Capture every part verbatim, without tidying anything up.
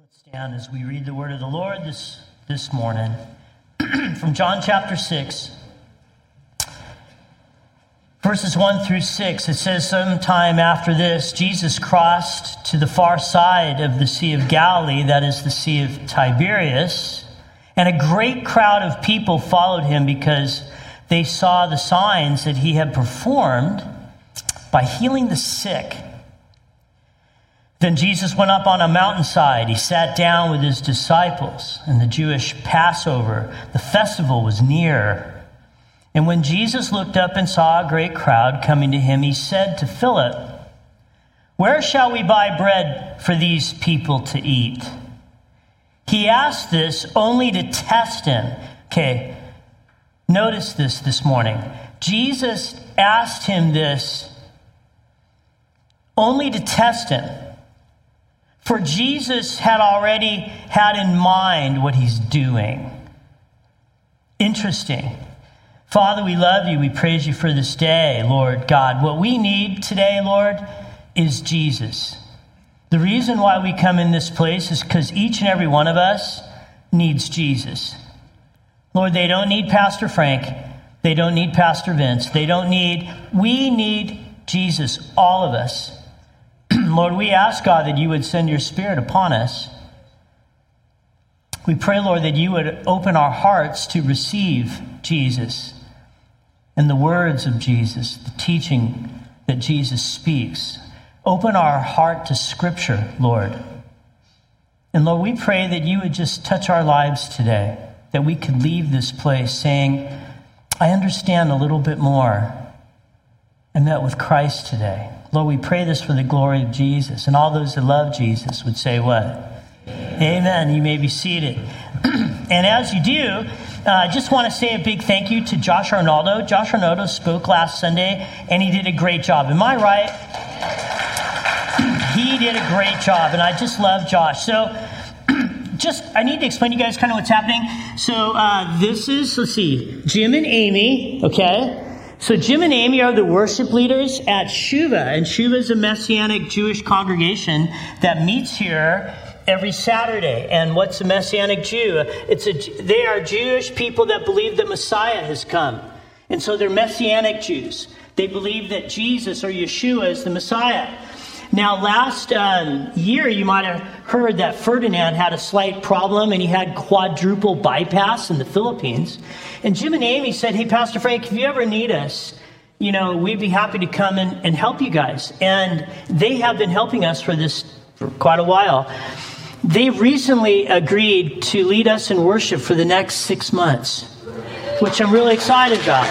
Let's stand as we read the word of the Lord this, this morning. From John chapter six, verses one through six, it says, sometime after this, Jesus crossed to the far side of the Sea of Galilee, that is the Sea of Tiberias, and a great crowd of people followed him because they saw the signs that he had performed by healing the sick. Then Jesus went up on a mountainside. He sat down with his disciples, and the Jewish Passover, the festival, was near. And when Jesus looked up and saw a great crowd coming to him, he said to Philip, "Where shall we buy bread for these people to eat?" He asked this only to test him. Okay, notice this this morning. Jesus asked him this only to test him. For Jesus had already had in mind what he's doing. Interesting. Father, we love you. We praise you for this day, Lord God. What we need today, Lord, is Jesus. The reason why we come in this place is because each and every one of us needs Jesus. Lord, they don't need Pastor Frank. They don't need Pastor Vince. They don't need, we need Jesus, all of us. Lord, we ask, God, that you would send your Spirit upon us. We pray, Lord, that you would open our hearts to receive Jesus and the words of Jesus, the teaching that Jesus speaks. Open our heart to Scripture, Lord. And Lord, we pray that you would just touch our lives today, that we could leave this place saying, I understand a little bit more. I met with Christ today. Lord, we pray this for the glory of Jesus. And all those that love Jesus would say what? Amen. Amen. You may be seated. And as you do, uh, I just want to say a big thank you to Josh Arnaldo. Josh Arnaldo spoke last Sunday, and he did a great job. Am I right? He did a great job, and I just love Josh. So just, I need to explain to you guys kind of what's happening. So uh, this is, let's see, Jim and Amy, okay? So Jim and Amy are the worship leaders at Shuva, and Shuva is a Messianic Jewish congregation that meets here every Saturday. And what's a Messianic Jew? It's a, they are Jewish people that believe that Messiah has come. And so they're Messianic Jews. They believe that Jesus or Yeshua is the Messiah. Now, last um, year, you might have heard that Ferdinand had a slight problem and he had quadruple bypass in the Philippines. And Jim and Amy said, hey, Pastor Frank, if you ever need us, you know, we'd be happy to come and, and help you guys. And they have been helping us for this for quite a while. They recently agreed to lead us in worship for the next six months, which I'm really excited about.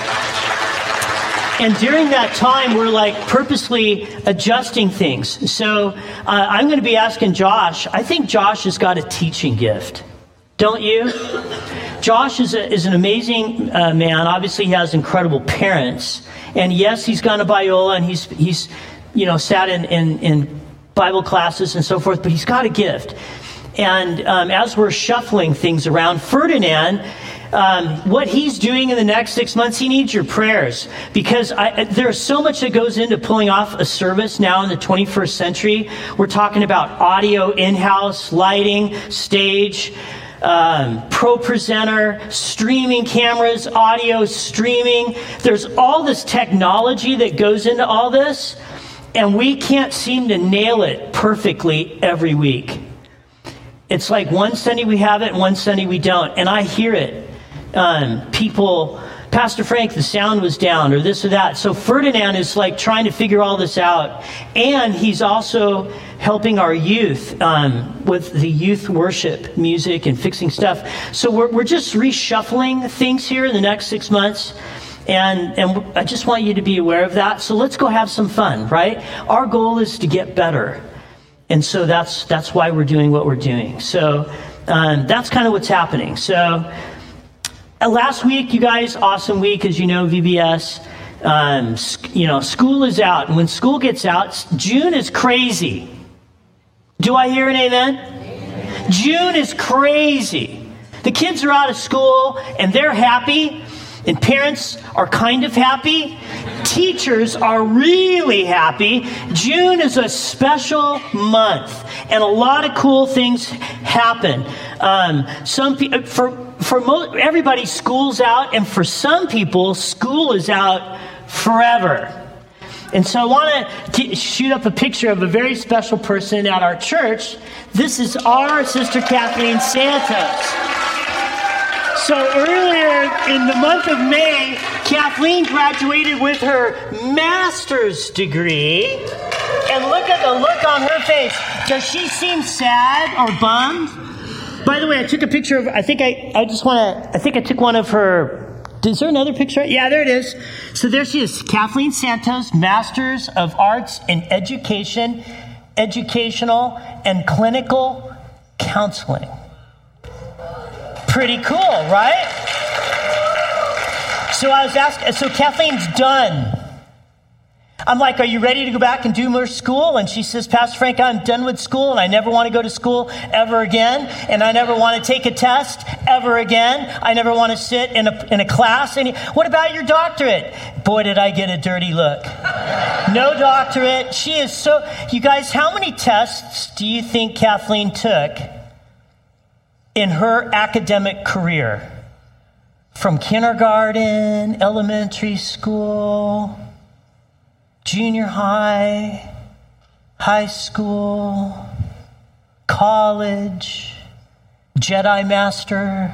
And during that time, we're like purposely adjusting things. So uh, I'm going to be asking Josh. I think Josh has got a teaching gift. Don't you? Josh is, a, is an amazing uh, man. Obviously, he has incredible parents. And yes, he's gone to Biola and he's, he's you know, sat in, in, in Bible classes and so forth, but he's got a gift. And um, as we're shuffling things around, Ferdinand, Um, what he's doing in the next six months, he needs your prayers, because I, there's so much that goes into pulling off a service now in the twenty-first century. We're talking about audio, in-house, lighting, stage, um, pro presenter, streaming cameras, audio, streaming. There's all this technology that goes into all this, and we can't seem to nail it perfectly every week. It's like one Sunday we have it and one Sunday we don't, and I hear it. Um, people, Pastor Frank, the sound was down or this or that. So Ferdinand is like trying to figure all this out. And he's also helping our youth um, with the youth worship music and fixing stuff. So we're, we're just reshuffling things here in the next six months. And, and I just want you to be aware of that. So let's go have some fun, right? Our goal is to get better. And so that's, that's why we're doing what we're doing. So um, that's kind of what's happening. So last week, you guys, awesome week, as you know, V B S. Um, you know, school is out. And when school gets out, June is crazy. Do I hear an amen? Amen? June is crazy. The kids are out of school, and they're happy. And parents are kind of happy. Teachers are really happy. June is a special month, and a lot of cool things happen. Um, some pe- for for mo- everybody, school's out, and for some people, school is out forever. And so I want to shoot up a picture of a very special person at our church. This is our sister Kathleen Santos. So earlier in the month of May, Kathleen graduated with her master's degree. And look at the look on her face. Does she seem sad or bummed? By the way, I took a picture of, I think I, I just want to, I think I took one of her, is there another picture? Yeah, there it is. So there she is, Kathleen Santos, Master's of Arts in Education, Educational and Clinical Counseling. Pretty cool, right? So I was asking, so Kathleen's done. I'm like, are you ready to go back and do more school? And she says, Pastor Frank, I'm done with school and I never want to go to school ever again. And I never want to take a test ever again. I never want to sit in a, in a class. And what about your doctorate? Boy, did I get a dirty look. No doctorate. She is so, you guys, how many tests do you think Kathleen took in her academic career? From kindergarten, elementary school, junior high, high school, college, Jedi Master.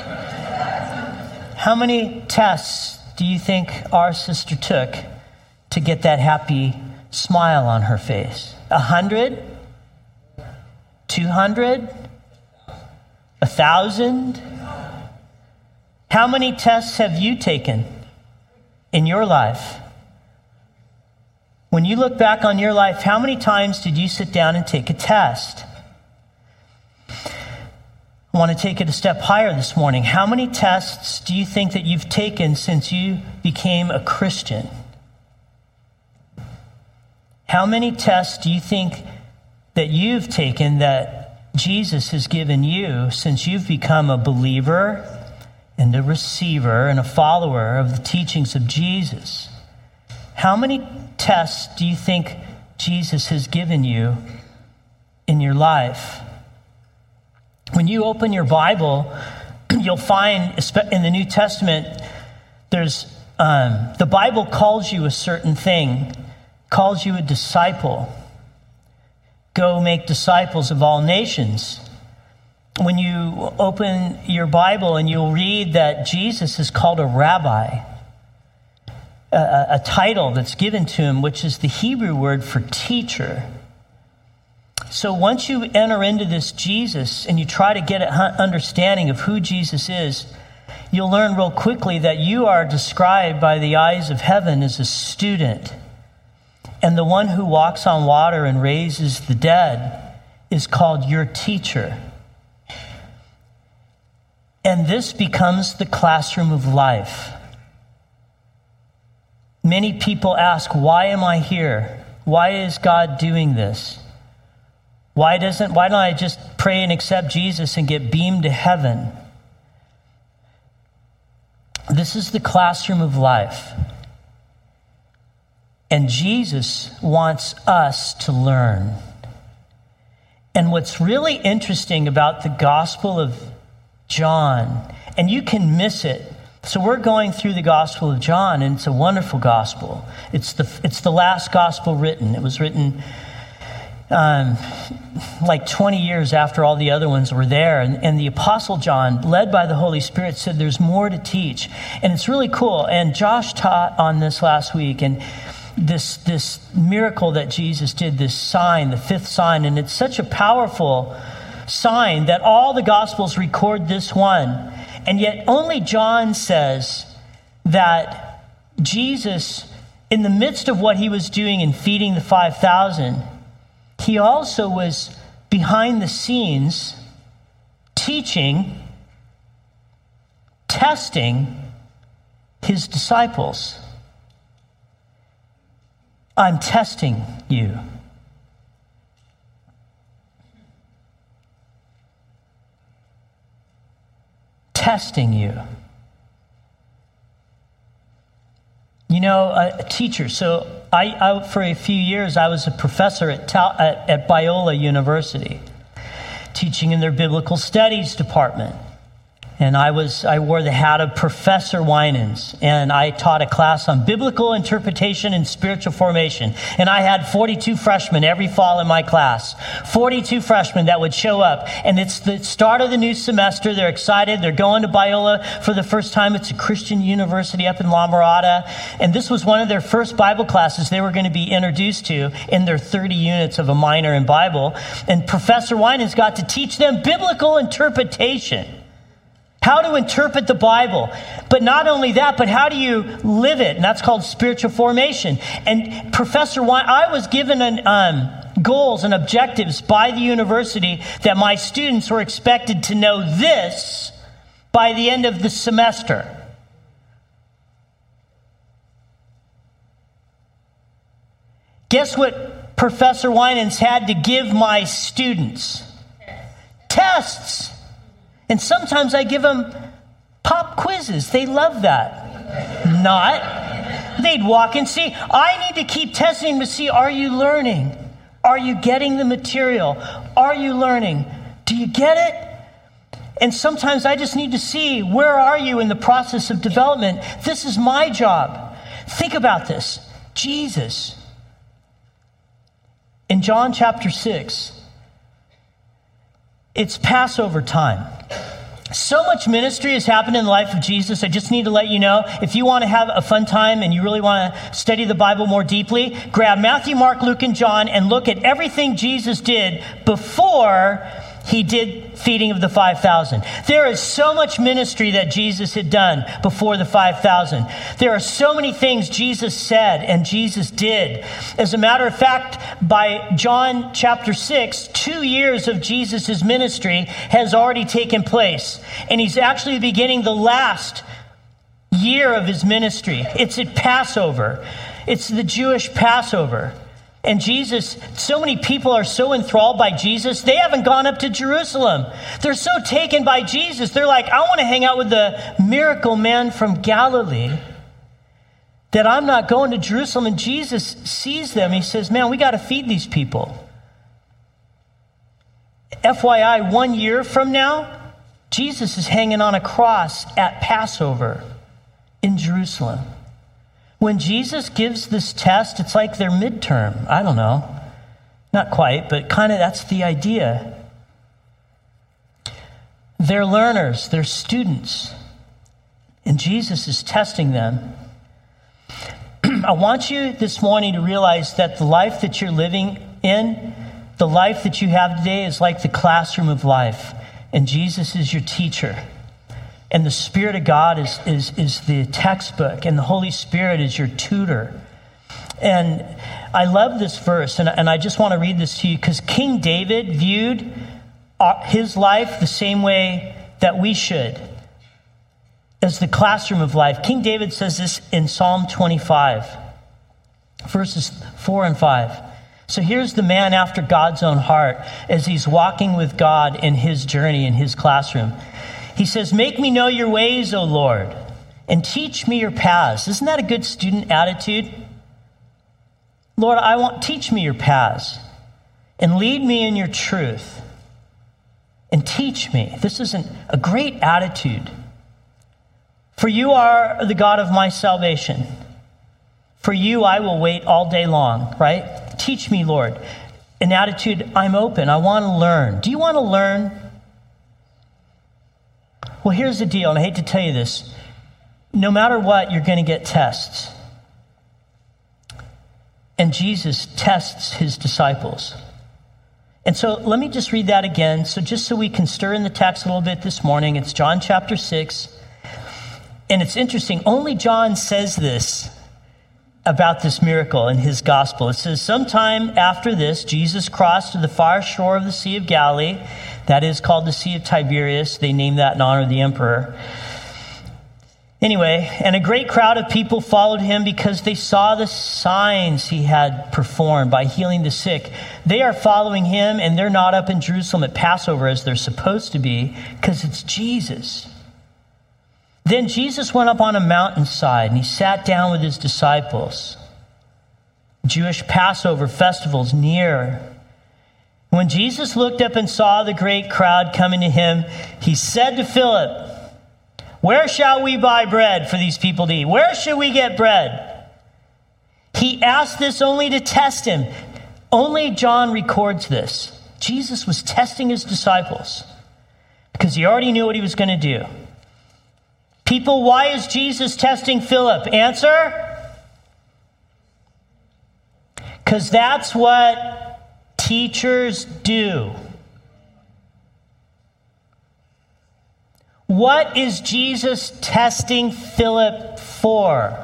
How many tests do you think our sister took to get that happy smile on her face? A hundred? Two hundred? A thousand? How many tests have you taken in your life? When you look back on your life, how many times did you sit down and take a test? I want to take it a step higher this morning. How many tests do you think that you've taken since you became a Christian? How many tests do you think that you've taken that Jesus has given you since you've become a believer and a receiver and a follower of the teachings of Jesus? How many tests do you think Jesus has given you in your life? When you open your Bible, you'll find in the New Testament, there's um, the Bible calls you a certain thing, calls you a disciple. Go make disciples of all nations. When you open your Bible and you'll read that Jesus is called a rabbi, a, a title that's given to him, which is the Hebrew word for teacher. So once you enter into this Jesus and you try to get an understanding of who Jesus is, you'll learn real quickly that you are described by the eyes of heaven as a student. And the one who walks on water and raises the dead is called your teacher. And this becomes the classroom of life. Many people ask, why am I here? Why is God doing this? Why doesn't, why don't I just pray and accept Jesus and get beamed to heaven? This is the classroom of life. And Jesus wants us to learn. And what's really interesting about the Gospel of John, and you can miss it. So we're going through the Gospel of John, and it's a wonderful gospel. It's the it's the last gospel written. It was written um, like twenty years after all the other ones were there. And, and the Apostle John, led by the Holy Spirit, said there's more to teach. And it's really cool. And Josh taught on this last week, and this this miracle that Jesus did, this sign, the fifth sign, and it's such a powerful sign that all the Gospels record this one. And yet only John says that Jesus, in the midst of what he was doing in feeding the five thousand, he also was behind the scenes teaching, testing his disciples. I'm testing you. Testing you. You know, a, a teacher. So I, I, for a few years, I was a professor at, Tal, at, at Biola University, teaching in their biblical studies department. And I was I wore the hat of Professor Winans, and I taught a class on biblical interpretation and spiritual formation. And I had forty-two freshmen every fall in my class, forty-two freshmen that would show up. And it's the start of the new semester. They're excited. They're going to Biola for the first time. It's a Christian university up in La Mirada. And this was one of their first Bible classes they were going to be introduced to in their thirty units of a minor in Bible. And Professor Winans got to teach them biblical interpretation. How to interpret the Bible. But not only that, but how do you live it? And that's called spiritual formation. And Professor Wine, I was given an, um, goals and objectives by the university that my students were expected to know this by the end of the semester. Guess what Professor Winans had to give my students? Tests. And sometimes I give them pop quizzes. They love that. Not. They'd walk and see. I need to keep testing to see, are you learning? Are you getting the material? Are you learning? Do you get it? And sometimes I just need to see, where are you in the process of development? This is my job. Think about this. Jesus, in John chapter six, it's Passover time. So much ministry has happened in the life of Jesus. I just need to let you know, if you want to have a fun time and you really want to study the Bible more deeply, grab Matthew, Mark, Luke, and John and look at everything Jesus did before he did feeding of the five thousand. There is so much ministry that Jesus had done before the five thousand. There are so many things Jesus said and Jesus did. As a matter of fact, by John chapter six, two years of Jesus' ministry has already taken place. And he's actually beginning the last year of his ministry. It's at Passover. It's the Jewish Passover. And Jesus, so many people are so enthralled by Jesus, they haven't gone up to Jerusalem. They're so taken by Jesus. They're like, I want to hang out with the miracle man from Galilee, that I'm not going to Jerusalem. And Jesus sees them. He says, man, we got to feed these people. F Y I, one year from now, Jesus is hanging on a cross at Passover in Jerusalem. When Jesus gives this test, it's like their midterm. I don't know. Not quite, but kind of that's the idea. They're learners. They're students. And Jesus is testing them. I want you this morning to realize that the life that you're living in, the life that you have today is like the classroom of life. And Jesus is your teacher. And the Spirit of God is, is, is the textbook, and the Holy Spirit is your tutor. And I love this verse, and, and I just want to read this to you, because King David viewed his life the same way that we should, as the classroom of life. King David says this in Psalm twenty-five, verses four and five. So here's the man after God's own heart, as he's walking with God in his journey, in his classroom. He says, make me know your ways, O Lord, and teach me your paths. Isn't that a good student attitude? Lord, I want, teach me your paths and lead me in your truth and teach me. This is an, a great attitude. For you are the God of my salvation. For you, I will wait all day long, right? Teach me, Lord. An attitude, I'm open. I want to learn. Do you want to learn? Well, here's the deal, and I hate to tell you this. No matter what, you're going to get tests. And Jesus tests his disciples. And so let me just read that again. So just so we can stir in the text a little bit this morning, it's John chapter six. And it's interesting, only John says this about this miracle in his gospel. It says, sometime after this, Jesus crossed to the far shore of the Sea of Galilee. That is called the Sea of Tiberias. They named that in honor of the emperor. Anyway, and a great crowd of people followed him because they saw the signs he had performed by healing the sick. They are following him, and they're not up in Jerusalem at Passover as they're supposed to be, because it's Jesus. Then Jesus went up on a mountainside and he sat down with his disciples. Jewish Passover festivals near. When Jesus looked up and saw the great crowd coming to him, he said to Philip, "Where shall we buy bread for these people to eat? Where should we get bread?" He asked this only to test him. Only John records this. Jesus was testing his disciples because he already knew what he was going to do. People, why is Jesus testing Philip? Answer? Because that's what teachers do. What is Jesus testing Philip for?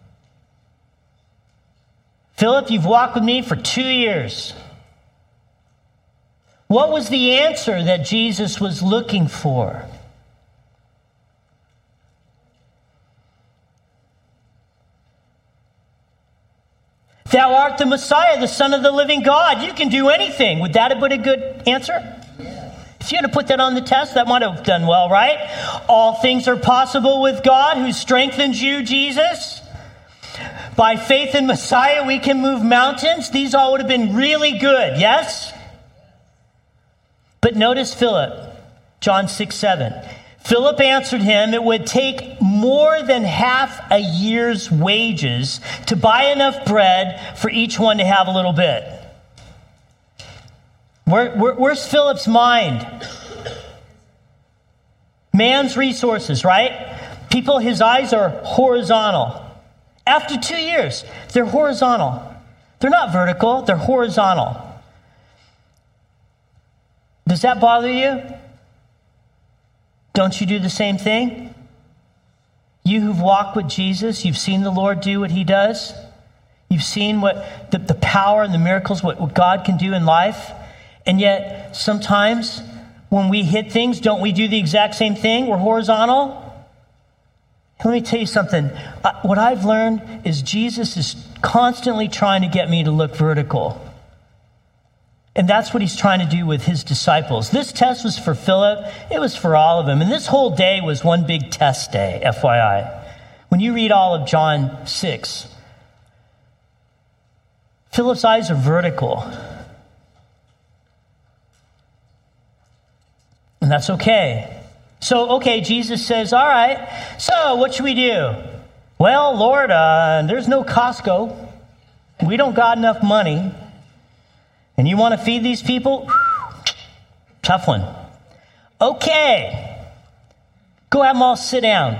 Philip, you've walked with me for two years. What was the answer that Jesus was looking for? Thou art the Messiah, the Son of the living God. You can do anything. Would that have been a good answer? Yeah. If you had to put that on the test, that might have done well, right? All things are possible with God who strengthens you, Jesus. By faith in Messiah, we can move mountains. These all would have been really good, yes? But notice Philip, John six seven. Philip answered him, it would take more than half a year's wages to buy enough bread for each one to have a little bit. Where, where, where's Philip's mind? Man's resources, right? People, his eyes are horizontal. After two years, they're horizontal. They're not vertical, they're horizontal. Does that bother you? Don't you do the same thing? You who've walked with Jesus, you've seen the Lord do what he does. You've seen what the, the power and the miracles, what, what God can do in life. And yet, sometimes when we hit things, don't we do the exact same thing? We're horizontal. Let me tell you something. Uh, what I've learned is Jesus is constantly trying to get me to look vertical. And that's what he's trying to do with his disciples. This test was for Philip. It was for all of them. And this whole day was one big test day, F Y I. When you read all of John six, Philip's eyes are vertical. And that's okay. So, okay, Jesus says, all right, so what should we do? Well, Lord, uh, there's no Costco. We don't got enough money. And you want to feed these people? Tough one. Okay. Go have them all sit down.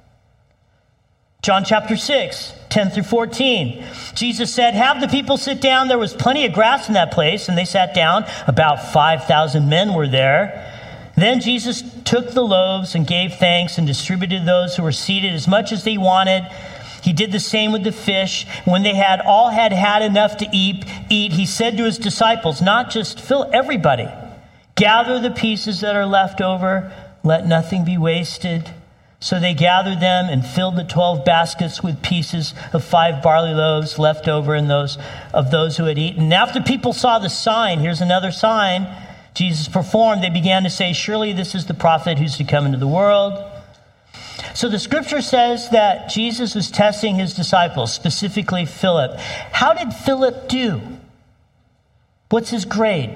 John chapter six, ten through fourteen. Jesus said, have the people sit down. There was plenty of grass in that place, and they sat down. About five thousand men were there. Then Jesus took the loaves and gave thanks and distributed those who were seated as much as they wanted. He did the same with the fish. When they had all had had enough to eat, eat, he said to his disciples, not just fill everybody, gather the pieces that are left over, let nothing be wasted. So they gathered them and filled the twelve baskets with pieces of five barley loaves left over in those of those who had eaten. And after people saw the sign, here's another sign Jesus performed, they began to say, surely this is the prophet who's to come into the world. So the scripture says that Jesus was testing his disciples, specifically Philip. How did Philip do? What's his grade?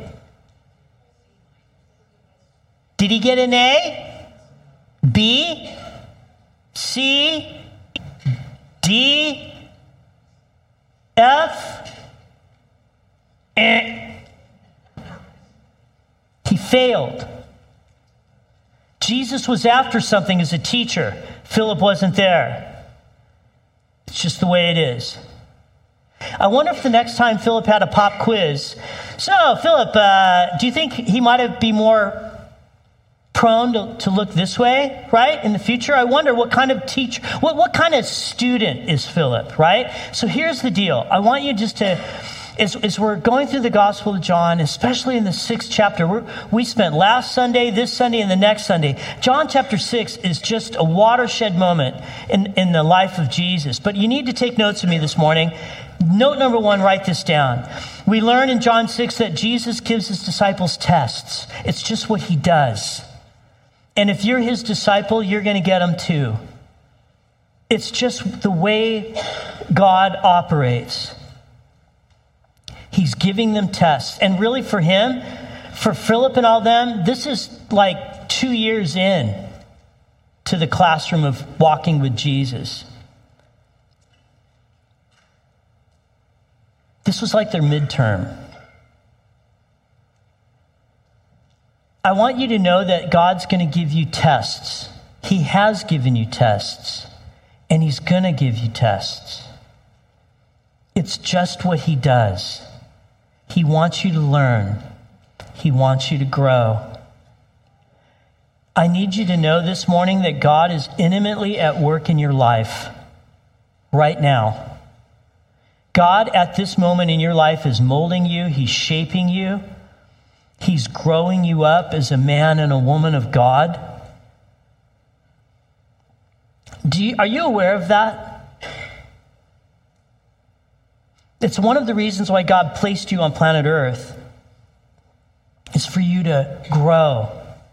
Did he get an A? B? C? D? F? Eh. He failed. Jesus was after something as a teacher. Philip wasn't there. It's just the way it is. I wonder if the next time Philip had a pop quiz. So, Philip, uh, do you think he might have be more prone to, to look this way, right, in the future? I wonder what kind of teacher, what, what kind of student is Philip, right? So here's the deal. I want you just to... As, as we're going through the Gospel of John, especially in the sixth chapter, we're, we spent last Sunday, this Sunday, and the next Sunday. John chapter six is just a watershed moment in, in the life of Jesus. But you need to take notes of me this morning. Note number one, write this down. We learn in John six that Jesus gives his disciples tests. It's just what he does. And if you're his disciple, you're going to get them too. It's just the way God operates. He's giving them tests. And really for him, for Philip and all them, this is like two years in to the classroom of walking with Jesus. This was like their midterm. I want you to know that God's going to give you tests. He has given you tests. And he's going to give you tests. It's just what he does. He wants you to learn. He wants you to grow. I need you to know this morning that God is intimately at work in your life right now. God at this moment in your life is molding you. He's shaping you. He's growing you up as a man and a woman of God. Do you, are you aware of that? It's one of the reasons why God placed you on planet Earth, is for you to grow.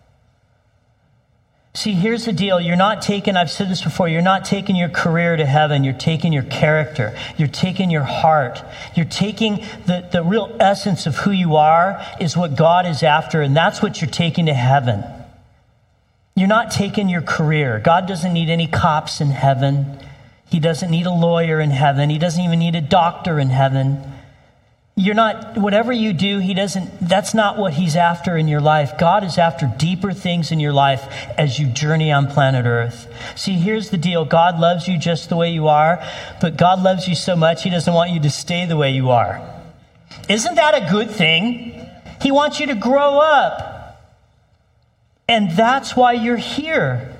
See, here's the deal. You're not taking, I've said this before, you're not taking your career to heaven. You're taking your character. You're taking your heart. You're taking the, the real essence of who you are is what God is after, and that's what you're taking to heaven. You're not taking your career. God doesn't need any cops in heaven. He doesn't need a lawyer in heaven. He doesn't even need a doctor in heaven. You're not, whatever you do, he doesn't, that's not what he's after in your life. God is after deeper things in your life as you journey on planet Earth. See, here's the deal. God loves you just the way you are, but God loves you so much, he doesn't want you to stay the way you are. Isn't that a good thing? He wants you to grow up. And that's why you're here.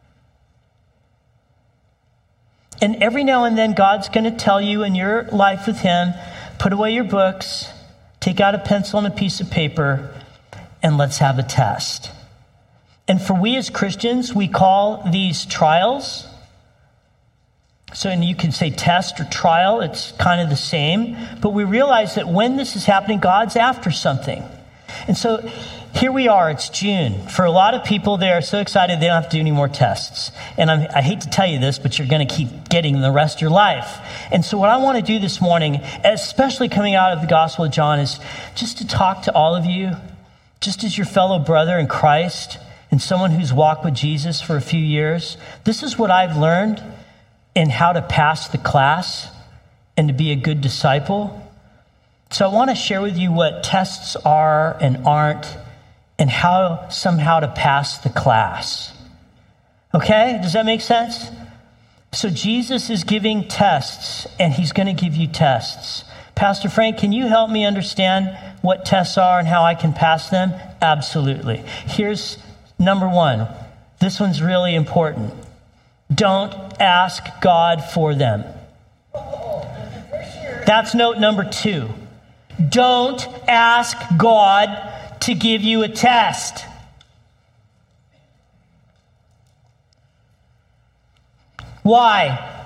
And every now and then, God's going to tell you in your life with him, put away your books, take out a pencil and a piece of paper, and let's have a test. And for we as Christians, we call these trials. So, and you can say test or trial, it's kind of the same. But we realize that when this is happening, God's after something. And so here we are, it's June. For a lot of people, they are so excited they don't have to do any more tests. And I'm, I hate to tell you this, but you're going to keep getting them the rest of your life. And so what I want to do this morning, especially coming out of the Gospel of John, is just to talk to all of you, just as your fellow brother in Christ and someone who's walked with Jesus for a few years. This is what I've learned in how to pass the class and to be a good disciple. So I want to share with you what tests are and aren't, and how somehow to pass the class. Okay? Does that make sense? So Jesus is giving tests, and he's going to give you tests. Pastor Frank, can you help me understand what tests are and how I can pass them? Absolutely. Here's number one. This one's really important. Don't ask God for them. That's note number two. Don't ask God to give you a test. Why?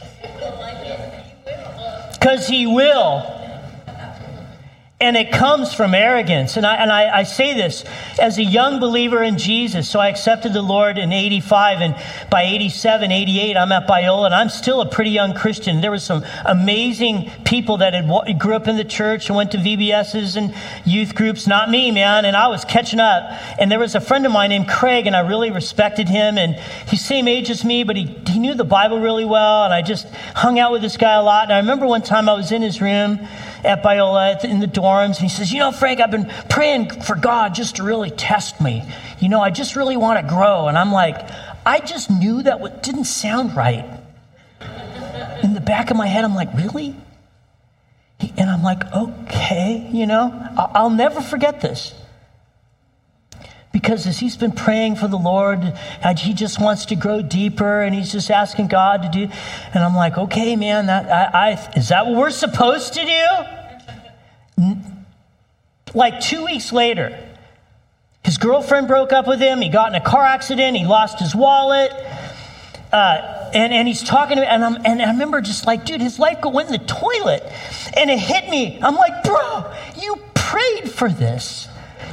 Because he will. And it comes from arrogance. And I and I, I say this as a young believer in Jesus. So I accepted the Lord in eighty-five, and by eighty-seven, eighty-eight, I'm at Biola, and I'm still a pretty young Christian. There were some amazing people that had grew up in the church and went to V B S's and youth groups. Not me, man. And I was catching up. And there was a friend of mine named Craig, and I really respected him. And he's the same age as me, but he, he knew the Bible really well. And I just hung out with this guy a lot. And I remember one time I was in his room at Biola in the dorms, and he says, you know, Frank, I've been praying for God just to really test me. You know, I just really want to grow. And I'm like, I just knew that what didn't sound right. In the back of my head, I'm like, really? He, and I'm like, okay, you know, I'll, I'll never forget this. Because as he's been praying for the Lord, he just wants to grow deeper, and he's just asking God to do. And I'm like, okay, man, that I, I is that what we're supposed to do? Like two weeks later, his girlfriend broke up with him. He got in a car accident. He lost his wallet. Uh, and, and he's talking to me, and, I'm, and I remember just like, dude, his life went in the toilet. And it hit me. I'm like, bro, you prayed for this.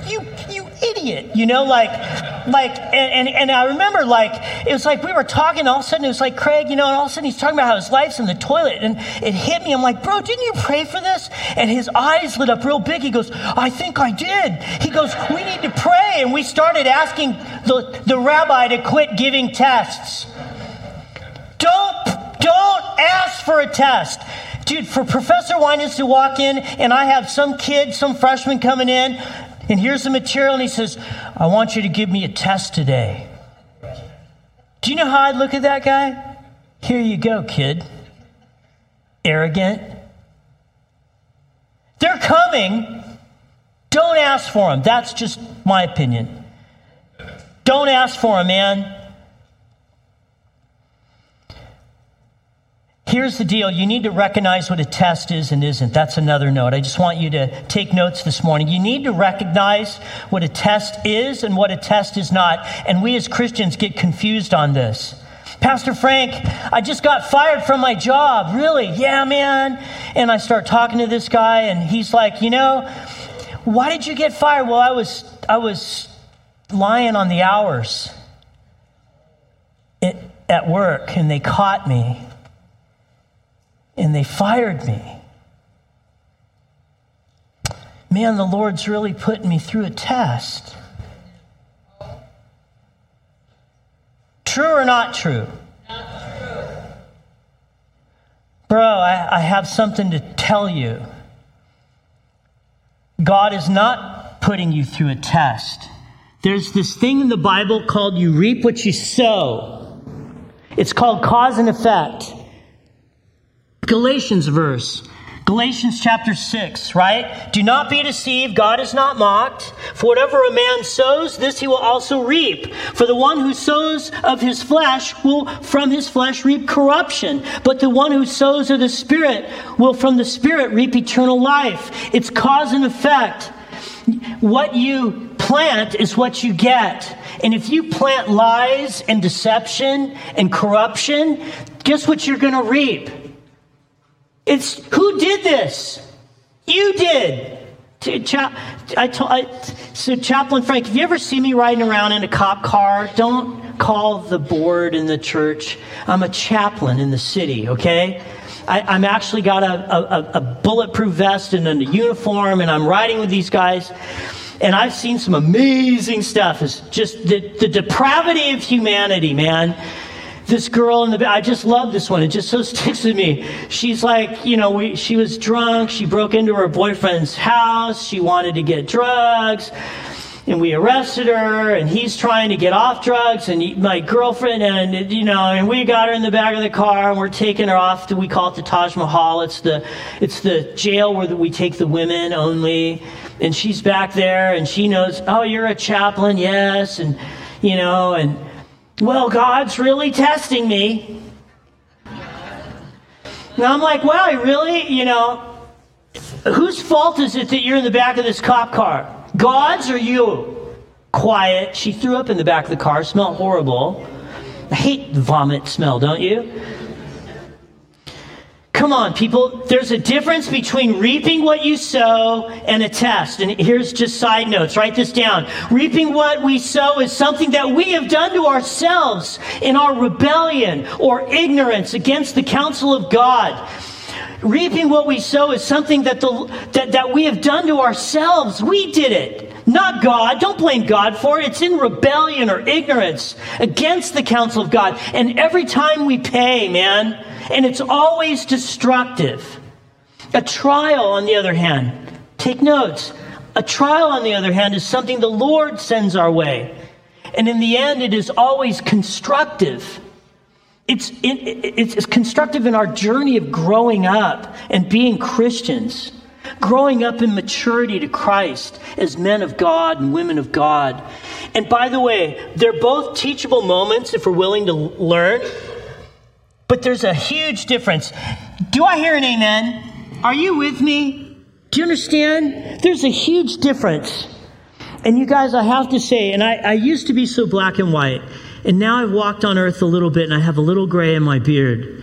you, you idiot, you know, like, like, and, and, and I remember, like, it was like we were talking, and all of a sudden it was like, Craig, you know, and all of a sudden he's talking about how his life's in the toilet, and it hit me. I'm like, bro, didn't you pray for this? And his eyes lit up real big. He goes, I think I did. He goes, we need to pray. And we started asking the, the rabbi to quit giving tests. Don't, don't ask for a test. Dude, for Professor Winans to walk in, and I have some kid, some freshman coming in, and here's the material, and he says, I want you to give me a test today. Do you know how I'd look at that guy? Here you go, kid. Arrogant. They're coming. Don't ask for them. That's just my opinion. Don't ask for them, man. Here's the deal. You need to recognize what a test is and isn't. That's another note. I just want you to take notes this morning. You need to recognize what a test is and what a test is not. And we as Christians get confused on this. Pastor Frank, I just got fired from my job. Really? Yeah, man. And I start talking to this guy, and he's like, you know, why did you get fired? Well, I was, I was lying on the hours at, at work, and they caught me. And they fired me. Man, the Lord's really putting me through a test. True or not true? Not true. Bro, I, I have something to tell you. God is not putting you through a test. There's this thing in the Bible called you reap what you sow. It's called cause and effect. Galatians verse, Galatians chapter six, right? Do not be deceived. God is not mocked. For whatever a man sows, this he will also reap. For the one who sows of his flesh will from his flesh reap corruption. But the one who sows of the Spirit will from the Spirit reap eternal life. It's cause and effect. What you plant is what you get. And if you plant lies and deception and corruption, guess what you're going to reap? It's who did this? You did. I told, I, so Chaplain Frank, if you ever see me riding around in a cop car, don't call the board in the church. I'm a chaplain in the city, okay? I, I'm actually got a, a, a bulletproof vest and a uniform, and I'm riding with these guys. And I've seen some amazing stuff. It's just the, the depravity of humanity, man. This girl in the, I just love this one. It just so sticks with me. She's like, you know, we, she was drunk. She broke into her boyfriend's house. She wanted to get drugs. And we arrested her, and he's trying to get off drugs. And he, my girlfriend, and, you know, and we got her in the back of the car, and we're taking her off to, we call it the Taj Mahal. It's the, it's the jail where we take the women only. And she's back there, and she knows, oh, you're a chaplain, yes. And, you know, and, well, God's really testing me. And I'm like, wow, really? You know, whose fault is it that you're in the back of this cop car? God's or you? Quiet. She threw up in the back of the car. Smelled horrible. I hate the vomit smell, don't you? Come on, people. There's a difference between reaping what you sow and a test. And here's just side notes. Write this down. Reaping what we sow is something that we have done to ourselves in our rebellion or ignorance against the counsel of God. Reaping what we sow is something that, the, that, that we have done to ourselves. We did it, not God. Don't blame God for it. It's in rebellion or ignorance against the counsel of God. And every time we pay, man, and it's always destructive. A trial, on the other hand, take notes. A trial, on the other hand, is something the Lord sends our way. And in the end, it is always constructive. It's, it, it's constructive in our journey of growing up and being Christians. Growing up in maturity to Christ as men of God and women of God. And by the way, they're both teachable moments if we're willing to learn. But there's a huge difference. Do I hear an amen? Are you with me? Do you understand? There's a huge difference. And you guys, I have to say, and I, I used to be so black and white, and now I've walked on earth a little bit, and I have a little gray in my beard.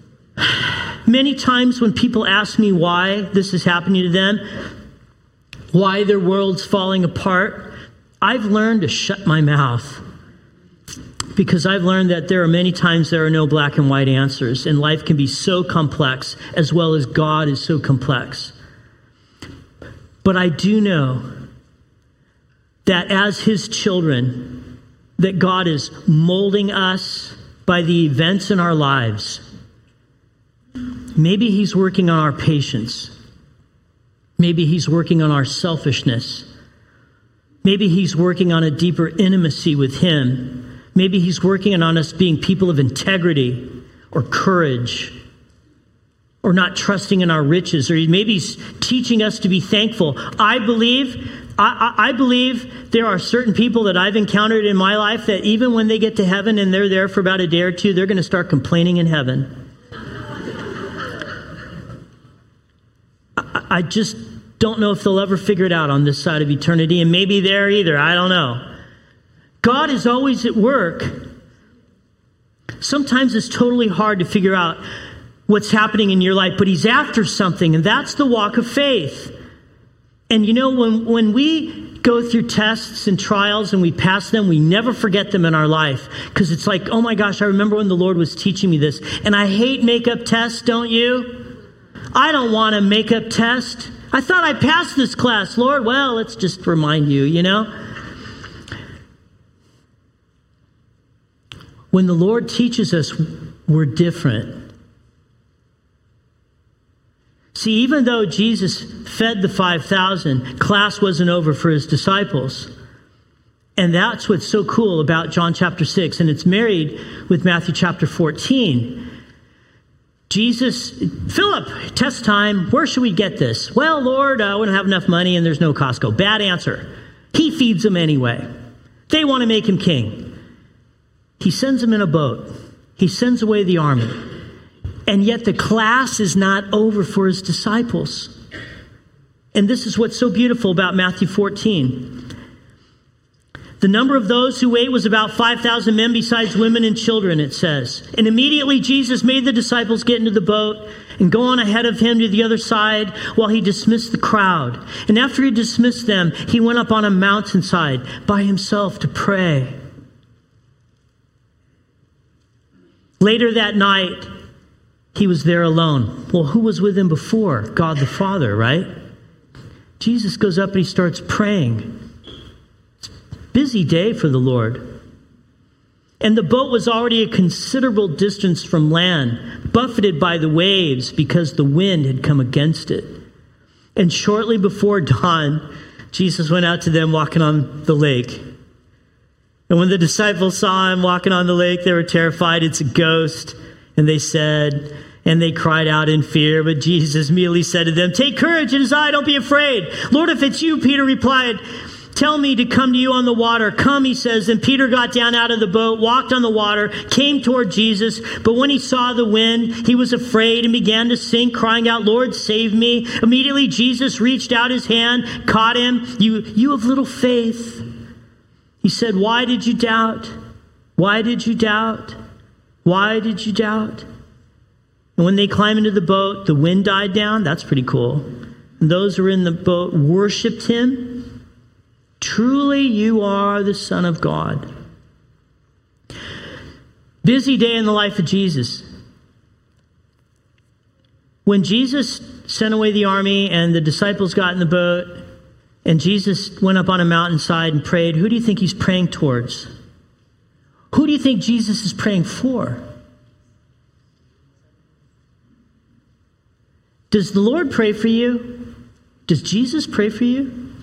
Many times when people ask me why this is happening to them, why their world's falling apart, I've learned to shut my mouth. Because I've learned that there are many times there are no black and white answers, and life can be so complex, as well as God is so complex. But I do know that as his children, that God is molding us by the events in our lives. Maybe he's working on our patience. Maybe he's working on our selfishness. Maybe he's working on a deeper intimacy with him. Maybe he's working on us being people of integrity or courage or not trusting in our riches, or maybe he's teaching us to be thankful. I believe, I, I, I believe there are certain people that I've encountered in my life that even when they get to heaven and they're there for about a day or two, they're going to start complaining in heaven. I, I just don't know if they'll ever figure it out on this side of eternity, and maybe there either. I don't know. God is always at work. Sometimes it's totally hard to figure out what's happening in your life, but he's after something, and that's the walk of faith. And you know, when, when we go through tests and trials and we pass them, we never forget them in our life, because it's like, oh my gosh, I remember when the Lord was teaching me this. And I hate makeup tests, don't you? I don't want a makeup test. I thought I passed this class, Lord. Well, let's just remind you, you know. When the Lord teaches us, we're different. See, even though Jesus fed the five thousand, class wasn't over for his disciples. And that's what's so cool about John chapter six. And it's married with Matthew chapter fourteen. Jesus, Philip, test time. Where should we get this? Well, Lord, uh, we don't have enough money and there's no Costco. Bad answer. He feeds them anyway. They want to make him king. He sends them in a boat. He sends away the army. And yet the class is not over for his disciples. And this is what's so beautiful about Matthew fourteen. The number of those who ate was about five thousand men besides women and children, it says. And immediately Jesus made the disciples get into the boat and go on ahead of him to the other side while he dismissed the crowd. And after he dismissed them, he went up on a mountainside by himself to pray. Later that night, he was there alone. Well, who was with him before? God the Father, right? Jesus goes up and he starts praying. It's a busy day for the Lord. And the boat was already a considerable distance from land, buffeted by the waves because the wind had come against it. And shortly before dawn, Jesus went out to them walking on the lake. And when the disciples saw him walking on the lake, they were terrified. It's a ghost. And they said, and they cried out in fear. But Jesus immediately said to them, take courage, it is I, don't be afraid. Lord, if it's you, Peter replied, tell me to come to you on the water. Come, he says. And Peter got down out of the boat, walked on the water, came toward Jesus. But when he saw the wind, he was afraid and began to sink, crying out, Lord, save me. Immediately Jesus reached out his hand, caught him. You, you have little faith. He said, why did you doubt? Why did you doubt? Why did you doubt? And when they climbed into the boat, the wind died down. That's pretty cool. And those who were in the boat worshiped him. Truly, you are the Son of God. Busy day in the life of Jesus. When Jesus sent away the army and the disciples got in the boat, and Jesus went up on a mountainside and prayed, who do you think he's praying towards? Who do you think Jesus is praying for? Does the Lord pray for you? Does Jesus pray for you?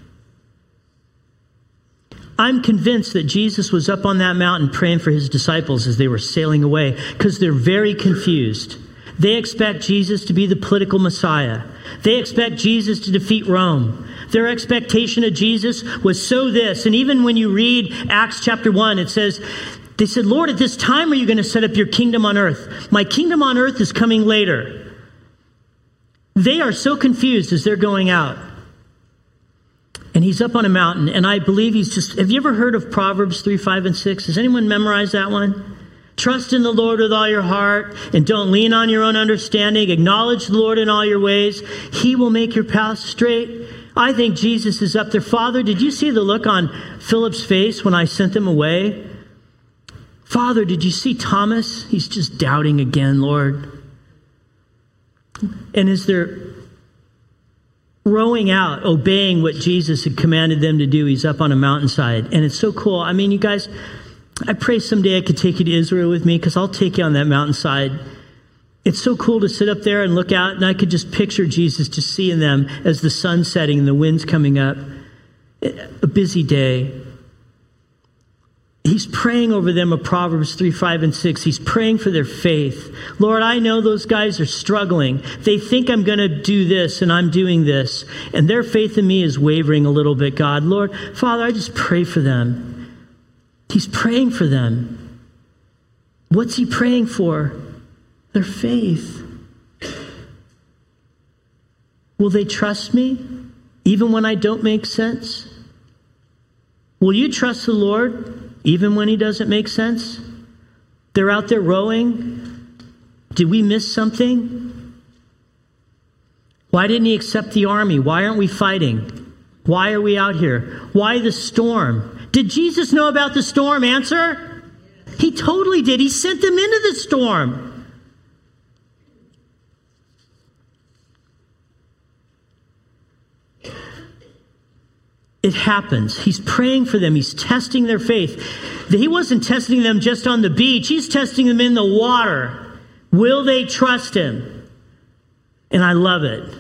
I'm convinced that Jesus was up on that mountain praying for his disciples as they were sailing away, because they're very confused. They expect Jesus to be the political Messiah. They expect Jesus to defeat Rome. Their expectation of Jesus was so this. And even when you read Acts chapter one, it says, they said, Lord, at this time are you going to set up your kingdom on earth? My kingdom on earth is coming later. They are so confused as they're going out. And he's up on a mountain. And I believe he's just, have you ever heard of Proverbs three, five, and six? Has anyone memorized that one? Trust in the Lord with all your heart and don't lean on your own understanding. Acknowledge the Lord in all your ways. He will make your path straight. I think Jesus is up there. Father, did you see the look on Philip's face when I sent them away? Father, did you see Thomas? He's just doubting again, Lord. And as they're rowing out, obeying what Jesus had commanded them to do, he's up on a mountainside. And it's so cool. I mean, you guys, I pray someday I could take you to Israel with me, because I'll take you on that mountainside. It's so cool to sit up there and look out, and I could just picture Jesus just seeing them as the sun's setting and the wind's coming up. A busy day. He's praying over them of Proverbs three, five, and six. He's praying for their faith. Lord, I know those guys are struggling. They think I'm going to do this and I'm doing this. And their faith in me is wavering a little bit, God. Lord, Father, I just pray for them. He's praying for them. What's he praying for? Their faith. Will they trust me even when I don't make sense? Will you trust the Lord even when he doesn't make sense? They're out there rowing. Did we miss something? Why didn't he accept the army? Why aren't we fighting? Why are we out here? Why the storm? Did Jesus know about the storm? Answer. He totally did. He sent them into the storm. It happens. He's praying for them. He's testing their faith. He wasn't testing them just on the beach. He's testing them in the water. Will they trust him? And I love it.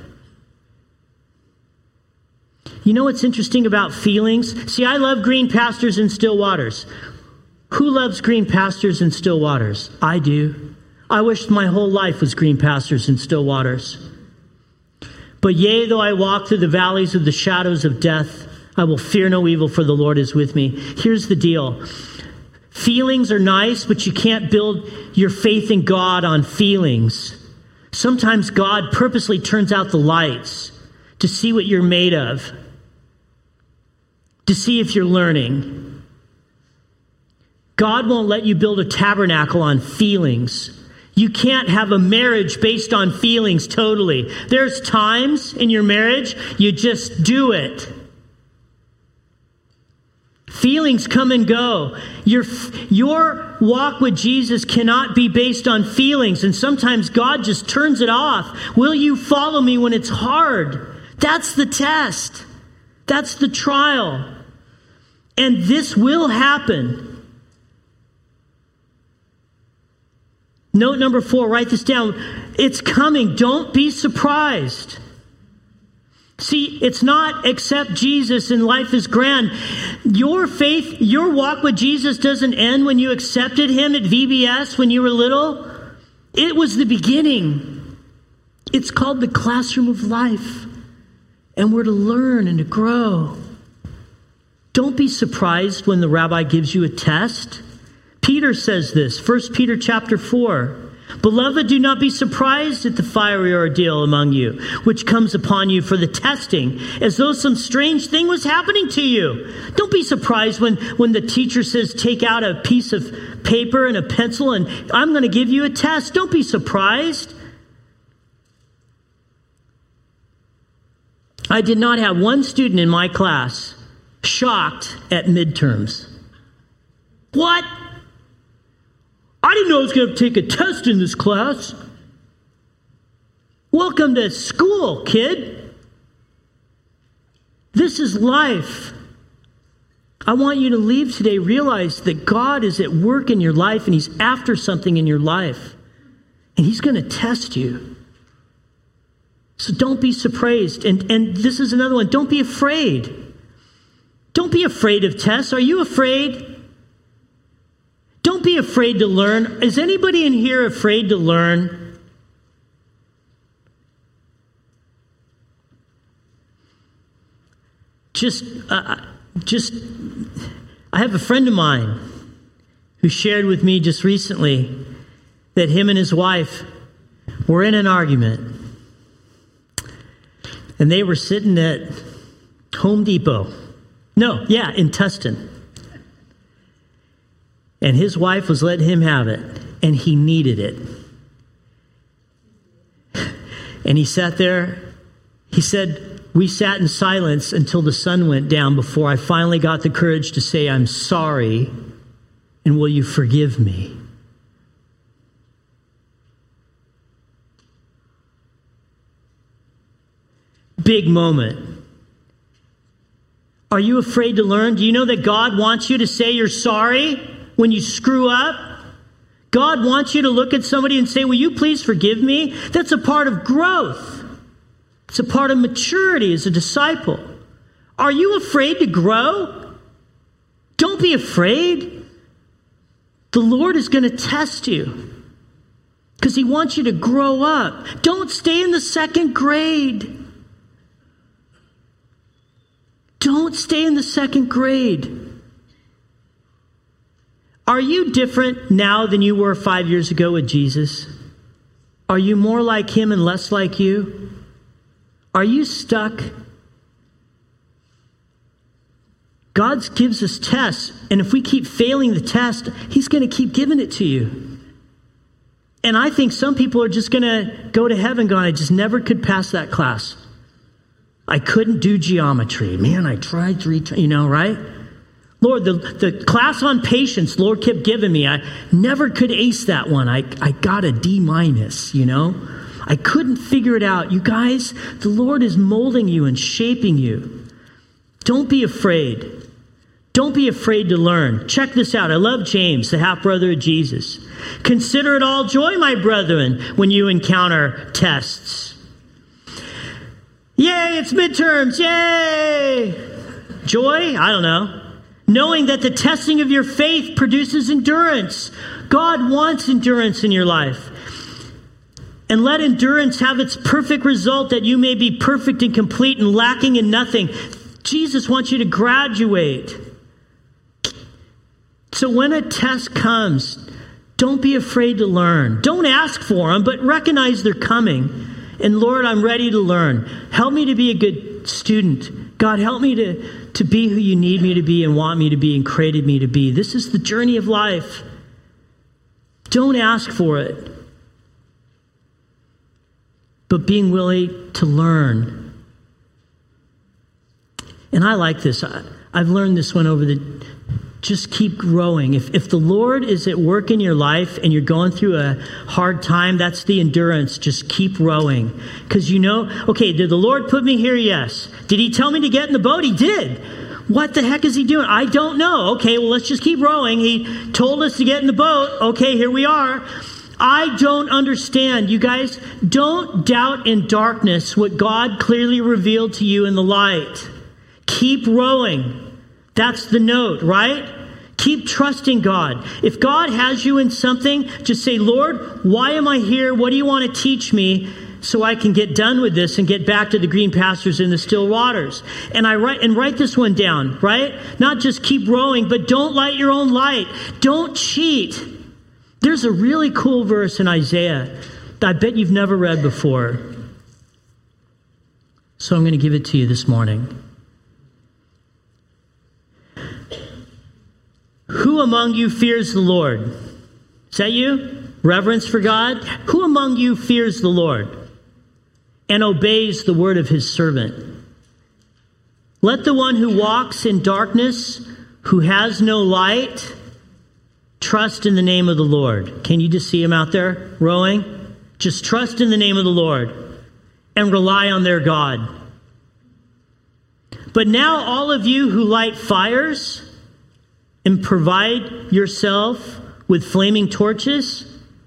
You know what's interesting about feelings? See, I love green pastures and still waters. Who loves green pastures and still waters? I do. I wish my whole life was green pastures and still waters. But yea, though I walk through the valleys of the shadows of death, I will fear no evil, for the Lord is with me. Here's the deal. Feelings are nice, but you can't build your faith in God on feelings. Sometimes God purposely turns out the lights to see what you're made of, to see if you're learning. God won't let you build a tabernacle on feelings. You can't have a marriage based on feelings totally. There's times in your marriage you just do it. Feelings come and go. Your, your walk with Jesus cannot be based on feelings. And sometimes God just turns it off. Will you follow me when it's hard? That's the test. That's the trial. And this will happen. Note number four, write this down. It's coming. Don't be surprised. See, it's not accept Jesus and life is grand. Your faith, your walk with Jesus doesn't end when you accepted him at V B S when you were little. It was the beginning. It's called the classroom of life. And we're to learn and to grow. Don't be surprised when the rabbi gives you a test. Peter says this, First Peter chapter four. Beloved, do not be surprised at the fiery ordeal among you, which comes upon you for the testing, as though some strange thing was happening to you. Don't be surprised when, when the teacher says, take out a piece of paper and a pencil and I'm going to give you a test. Don't be surprised. I did not have one student in my class shocked at midterms. What? I didn't know I was going to take a test in this class. Welcome to school, kid. This is life. I want you to leave today, realize that God is at work in your life and he's after something in your life. And he's going to test you. So don't be surprised. And, and this is another one. Don't be afraid. Don't be afraid of tests. Are you afraid? Don't be afraid to learn. Is anybody in here afraid to learn? Just, uh, just, I have a friend of mine who shared with me just recently that him and his wife were in an argument. And they were sitting at Home Depot. No, yeah, in Tustin. And his wife was letting him have it, and he needed it. And he sat there, he said, we sat in silence until the sun went down before I finally got the courage to say, I'm sorry, and will you forgive me? Big moment. Are you afraid to learn? Do you know that God wants you to say you're sorry when you screw up? God wants you to look at somebody and say, will you please forgive me? That's a part of growth. It's a part of maturity as a disciple. Are you afraid to grow? Don't be afraid. The Lord is going to test you because he wants you to grow up. Don't stay in the second grade. Don't stay in the second grade. Are you different now than you were five years ago with Jesus? Are you more like him and less like you? Are you stuck? God gives us tests, and if we keep failing the test, he's going to keep giving it to you. And I think some people are just going to go to heaven going, I just never could pass that class. I couldn't do geometry. Man, I tried three times, you know, right? Lord, the, the class on patience, Lord kept giving me. I never could ace that one. I, I got a D minus, you know. I couldn't figure it out. You guys, the Lord is molding you and shaping you. Don't be afraid. Don't be afraid to learn. Check this out. I love James, the half-brother of Jesus. Consider it all joy, my brethren, when you encounter tests. Yay, it's midterms. Yay. Joy? I don't know. Knowing that the testing of your faith produces endurance. God wants endurance in your life. And let endurance have its perfect result, that you may be perfect and complete and lacking in nothing. Jesus wants you to graduate. So when a test comes, don't be afraid to learn. Don't ask for them, but recognize they're coming. And Lord, I'm ready to learn. Help me to be a good student. God, help me to, to be who you need me to be and want me to be and created me to be. This is the journey of life. Don't ask for it, but being willing to learn. And I like this. I, I've learned this one over the, just keep growing. If, if the Lord is at work in your life and you're going through a hard time, that's the endurance. Just keep rowing. Because you know, okay, did the Lord put me here? Yes. Did he tell me to get in the boat? He did. What the heck is he doing? I don't know. Okay, well, let's just keep rowing. He told us to get in the boat. Okay, here we are. I don't understand. You guys, don't doubt in darkness what God clearly revealed to you in the light. Keep rowing. That's the note, right? Keep trusting God. If God has you in something, just say, Lord, why am I here? What do you want to teach me so I can get done with this and get back to the green pastures and the still waters? And I write and write this one down, right? Not just keep rowing, but don't light your own light. Don't cheat. There's a really cool verse in Isaiah that I bet you've never read before. So I'm going to give it to you this morning. Who among you fears the Lord? Is that you? Reverence for God? Who among you fears the Lord and obeys the word of his servant? Let the one who walks in darkness, who has no light, trust in the name of the Lord. Can you just see him out there rowing? Just trust in the name of the Lord and rely on their God. But now all of you who light fires and provide yourself with flaming torches,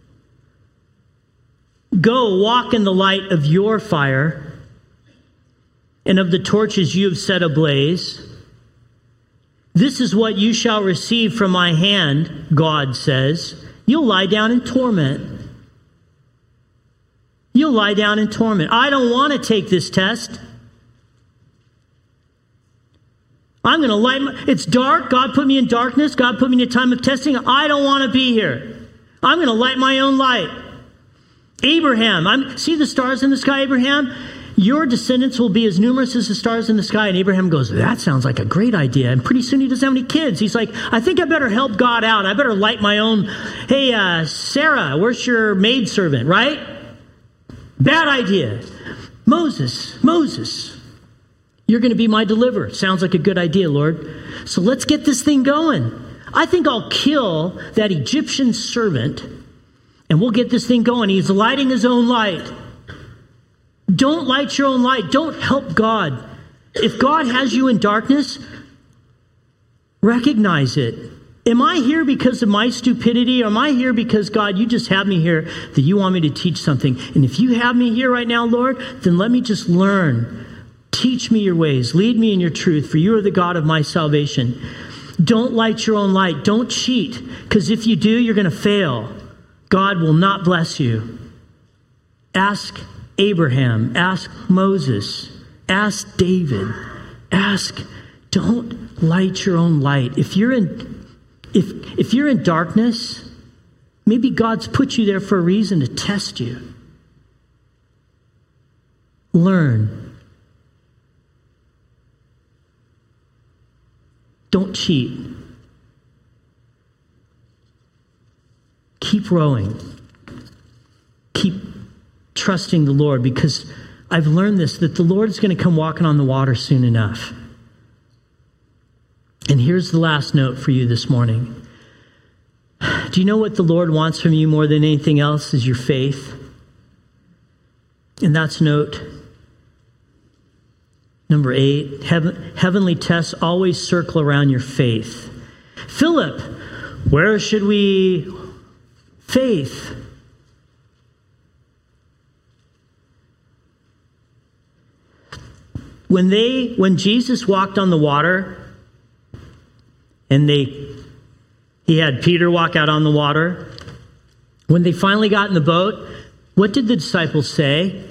go walk in the light of your fire and of the torches you have set ablaze. This is what you shall receive from my hand, God says. You'll lie down in torment. You'll lie down in torment. I don't want to take this test. I'm going to light my, it's dark. God put me in darkness. God put me in a time of testing. I don't want to be here. I'm going to light my own light. Abraham, I'm, see the stars in the sky, Abraham? Your descendants will be as numerous as the stars in the sky. And Abraham goes, that sounds like a great idea. And pretty soon he doesn't have any kids. He's like, I think I better help God out. I better light my own. Hey, uh, Sarah, where's your maidservant, right? Bad idea. Moses, Moses. You're going to be my deliverer. Sounds like a good idea, Lord. So let's get this thing going. I think I'll kill that Egyptian servant and we'll get this thing going. He's lighting his own light. Don't light your own light. Don't help God. If God has you in darkness, recognize it. Am I here because of my stupidity? Or am I here because, God, you just have me here that you want me to teach something? And if you have me here right now, Lord, then let me just learn. Teach me your ways. Lead me in your truth, for you are the God of my salvation. Don't light your own light. Don't cheat, because if you do, you're going to fail. God will not bless you. Ask Abraham. Ask Moses. Ask David. Ask. Don't light your own light. If you're in, if if you're in darkness, maybe God's put you there for a reason to test you. Learn. Don't cheat. Keep rowing. Keep trusting the Lord, because I've learned this, that the Lord is going to come walking on the water soon enough. And here's the last note for you this morning. Do you know what the Lord wants from you more than anything else is your faith? And that's note number eight. Heaven, heavenly tests always circle around your faith. Philip, where should we faith? When they, when Jesus walked on the water, and they, he had Peter walk out on the water. When they finally got in the boat, what did the disciples say?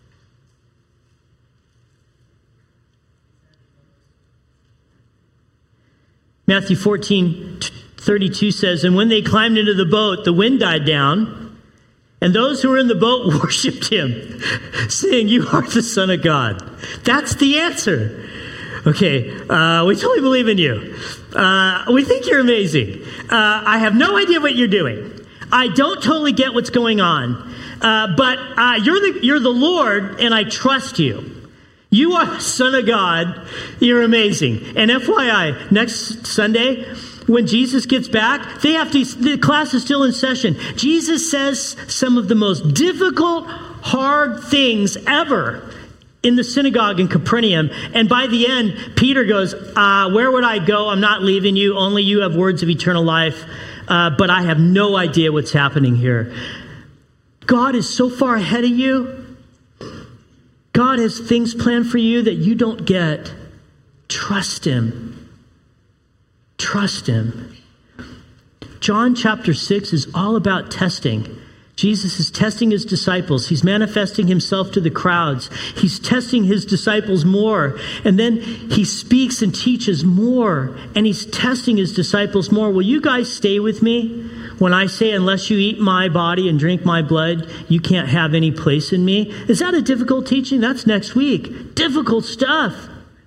Matthew fourteen thirty-two says, and when they climbed into the boat, the wind died down, and those who were in the boat worshiped him, saying, you are the Son of God. That's the answer. Okay, uh, we totally believe in you. Uh, we think you're amazing. Uh, I have no idea what you're doing. I don't totally get what's going on. Uh, but uh, you're the you're the Lord, and I trust you. You are the Son of God. You're amazing. And F Y I, next Sunday, when Jesus gets back, they have to, the class is still in session. Jesus says some of the most difficult, hard things ever in the synagogue in Capernaum. And by the end, Peter goes, uh, where would I go? I'm not leaving you. Only you have words of eternal life. Uh, but I have no idea what's happening here. God is so far ahead of you. God has things planned for you that you don't get. Trust him. Trust him. John chapter six is all about testing. Jesus is testing his disciples. He's manifesting himself to the crowds. He's testing his disciples more. And then he speaks and teaches more. And he's testing his disciples more. Will you guys stay with me when I say, unless you eat my body and drink my blood, you can't have any place in me? Is that a difficult teaching? That's next week. Difficult stuff.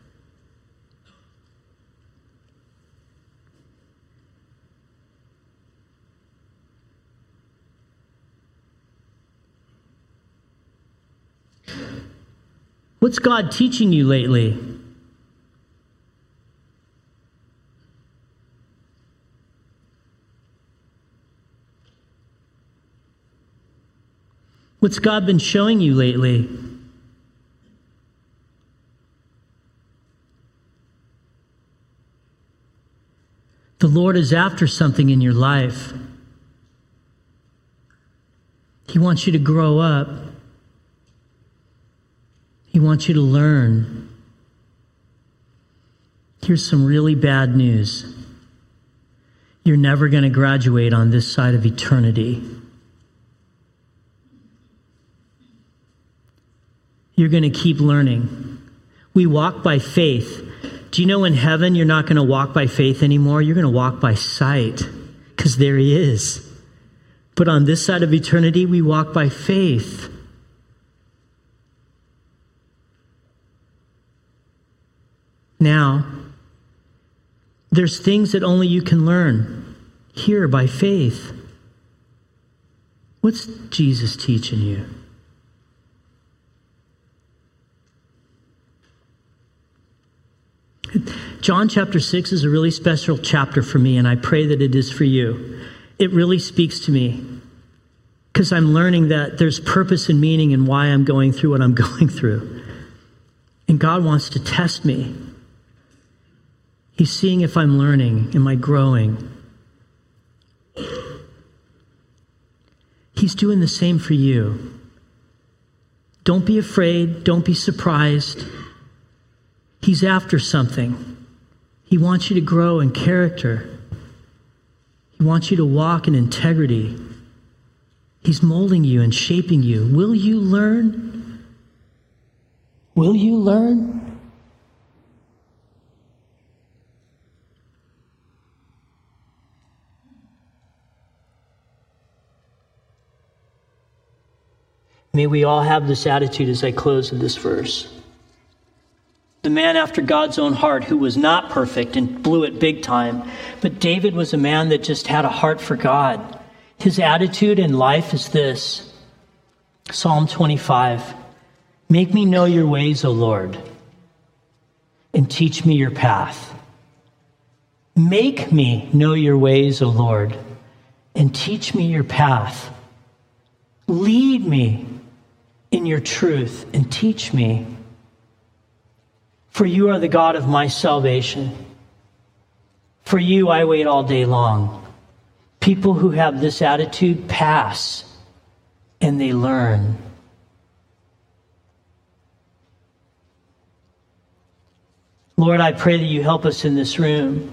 What's God teaching you lately? What's God been showing you lately? The Lord is after something in your life. He wants you to grow up. He wants you to learn. Here's some really bad news. You're never going to graduate on this side of eternity. You're going to keep learning. We walk by faith. Do you know in heaven you're not going to walk by faith anymore? You're going to walk by sight, because there he is. But on this side of eternity, we walk by faith. Now, there's things that only you can learn here by faith. What's Jesus teaching you? John chapter six is a really special chapter for me, and I pray that it is for you. It really speaks to me because I'm learning that there's purpose and meaning in why I'm going through what I'm going through. And God wants to test me. He's seeing if I'm learning, am I growing? He's doing the same for you. Don't be afraid. Don't be surprised. He's after something. He wants you to grow in character. He wants you to walk in integrity. He's molding you and shaping you. Will you learn? Will you learn? May we all have this attitude as I close with this verse. The man after God's own heart who was not perfect and blew it big time, but David was a man that just had a heart for God. His attitude in life is this. Psalm twenty-five. Make me know your ways, O Lord, and teach me your path. Make me know your ways, O Lord, and teach me your path. Lead me in your truth and teach me. For you are the God of my salvation. For you I wait all day long. People who have this attitude pass and they learn. Lord, I pray that you help us in this room.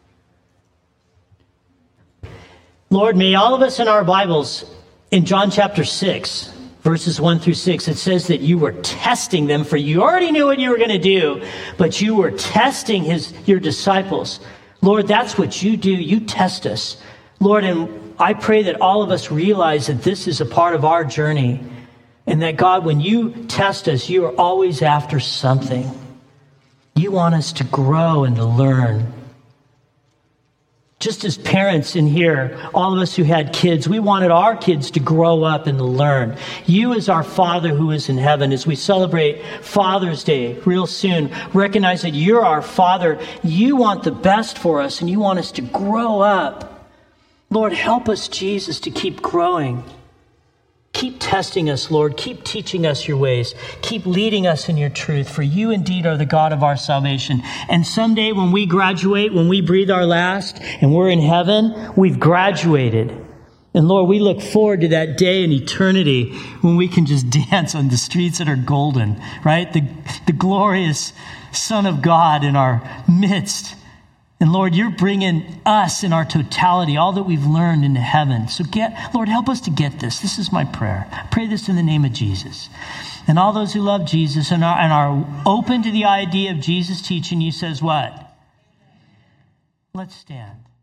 Lord, may all of us in our Bibles, in John chapter six, verses one through six, it says that you were testing them, for you already knew what you were going to do, but you were testing his your disciples. Lord, that's what you do. You test us. Lord, and I pray that all of us realize that this is a part of our journey, and that, God, when you test us, you are always after something. You want us to grow and to learn. Just as parents in here, all of us who had kids, we wanted our kids to grow up and to learn. You as our Father who is in heaven, as we celebrate Father's Day real soon, recognize that you're our Father. You want the best for us, and you want us to grow up. Lord, help us, Jesus, to keep growing. Keep testing us, Lord. Keep teaching us your ways. Keep leading us in your truth, for you indeed are the God of our salvation. And someday when we graduate, when we breathe our last and we're in heaven, we've graduated. And Lord, we look forward to that day in eternity when we can just dance on the streets that are golden, right? The, the glorious Son of God in our midst. And Lord, you're bringing us in our totality, all that we've learned, into heaven. So get, Lord, help us to get this. This is my prayer. I pray this in the name of Jesus. And all those who love Jesus and are, and are open to the idea of Jesus teaching you says what? Let's stand.